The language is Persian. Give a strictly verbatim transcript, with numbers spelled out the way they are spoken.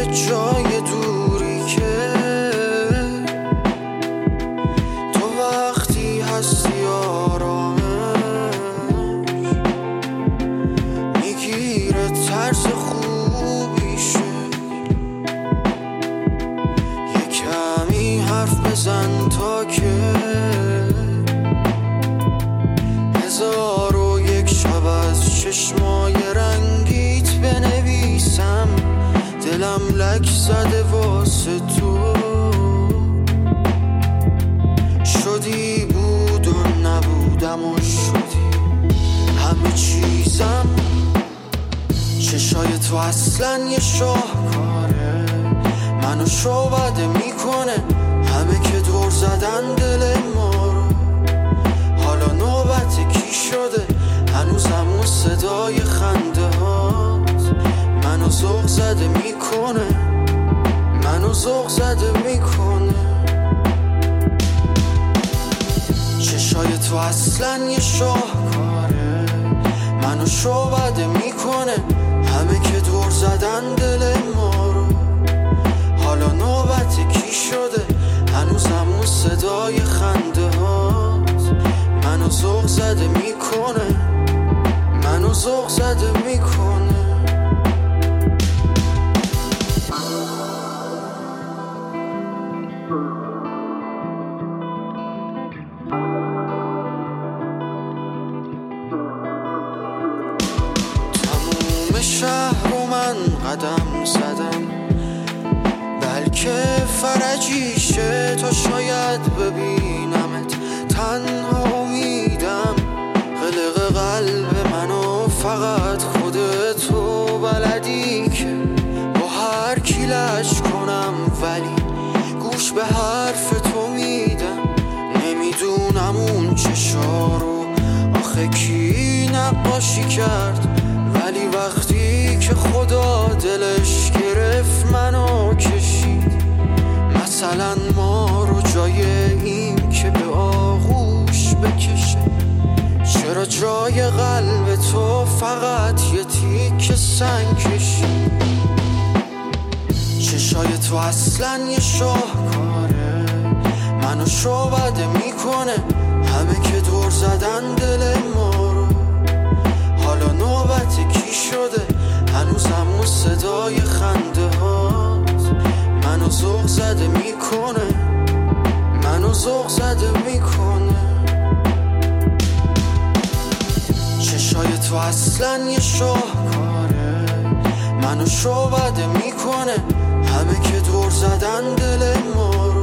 جای دوری که تو وقتی هستی آرامش میگیره طرز خوبیشه. یه کمی حرف بزن تا که هزار و یک شب از چشمای رنگیت بنویسم. دلم لک زده واسه تو، شدی بود و نبودم و شدی همه چیزم. چشای تو اصلا یه شاهکاره، منو شعبده میکنه همه که دور زدن دل ما رو. حالا نوبت کی شده هنوزم اون صدای خنده هات منو ذوق زده میکنه، منو ذوق زده میکنه. چشای تو اصلا یه شاهکاره، منو شعبده میکنه همه که دور زدن دل ما رو. حالا نوبت کی شده هنوزم اون صدای خنده هات منو ذوق زده میکنه، منو ذوق زده میکنه. تموم شهر رو من قدم زدم، بلکه فرجیشه تا شاید ببینمت. تنها امیدم قلق قلب منو فقط خودتو بلدی که با هر کی لج کنم، ولی گوش به حرف تو میدم. نمیدونم اون چشارو آخه کی نقاشی کرد، ولی وقتی که خدا دلش گرفت منو کشید. مثلا ما رو جای این که به آغوش بکشه، چرا جای قلب تو فقط یه تیکه سنگ کشید. چشای تو اصلا یه شاهکاره، منو شعبده میکنه همه که دور زدن دل ما رو. حالا نوبت کی شده هنوزم اون صدای خنده هات منو ذوق زده میکنه، منو ذوق زده میکنه. چشای تو اصلا یه شاهکاره، منو شعبده میکنه همه که دور زدن دل ما رو.